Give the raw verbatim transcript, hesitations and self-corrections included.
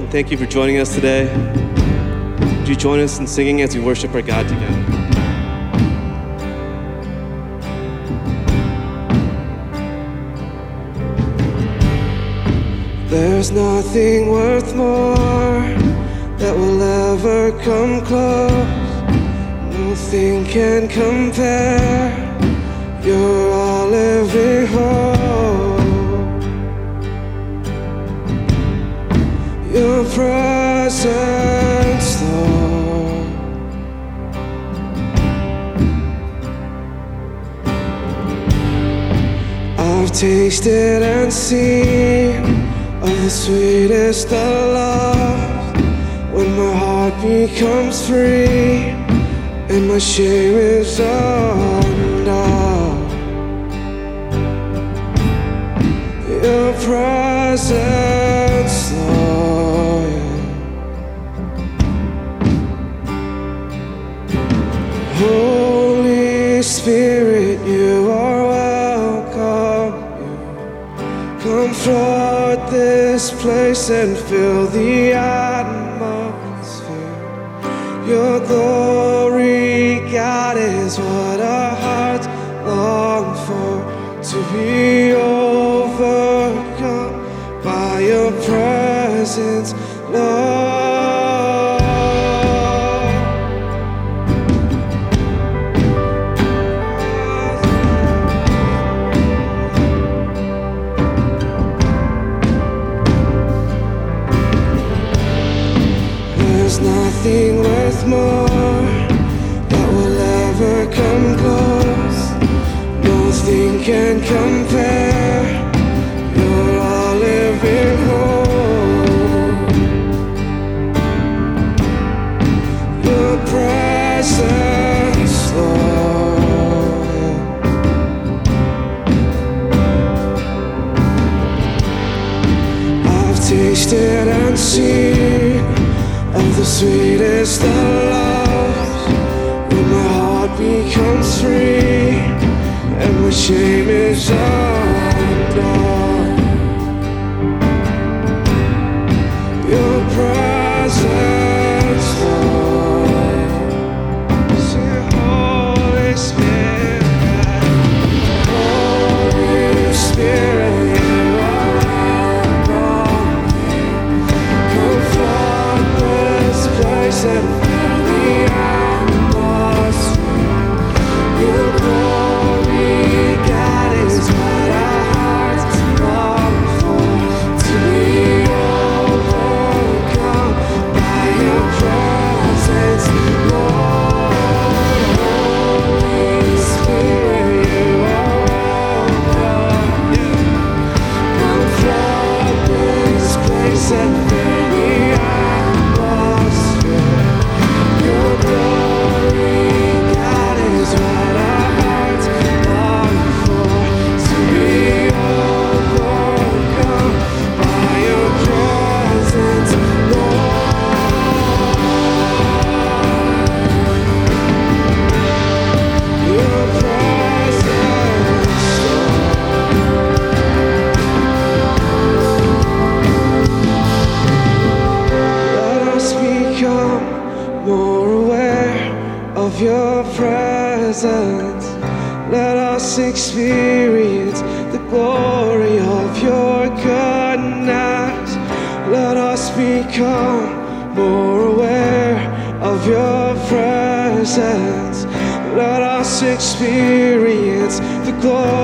and thank you for joining us today. Would you join us in singing as we worship our God together? There's nothing worth more that will ever come close. Nothing can compare. You're our living hope. Your presence, Lord. I've tasted and seen of the sweetest of love, when my heart becomes free and my shame is undone. Your presence, Lord. Holy Spirit, you are welcome. Come flood this place and fill the atmosphere. Your glory, God, is what our hearts long for, to be overcome by your presence, Lord. There's nothing worth more that will ever come close. Nothing can compare. You're our living hope. Your presence, Lord. I've tasted and seen of the sweetest of loves, when my heart becomes free and my shame is undone. Your presence, Lord. Say, Holy Spirit, Holy Spirit, you are welcome. Come flood this place and fill the atmosphere. Your glory, God, is what our hearts long for, to be overcome by your presence, Lord. Holy Spirit, you are welcome. Come flood this place and fill the atmosphere. Your glory, God, is what our hearts long for, to be overcome by your presence, Lord. Your presence, let us become more aware of your presence. Let us experience the glory of your goodness. Let us become more aware of your presence. Let us experience the glory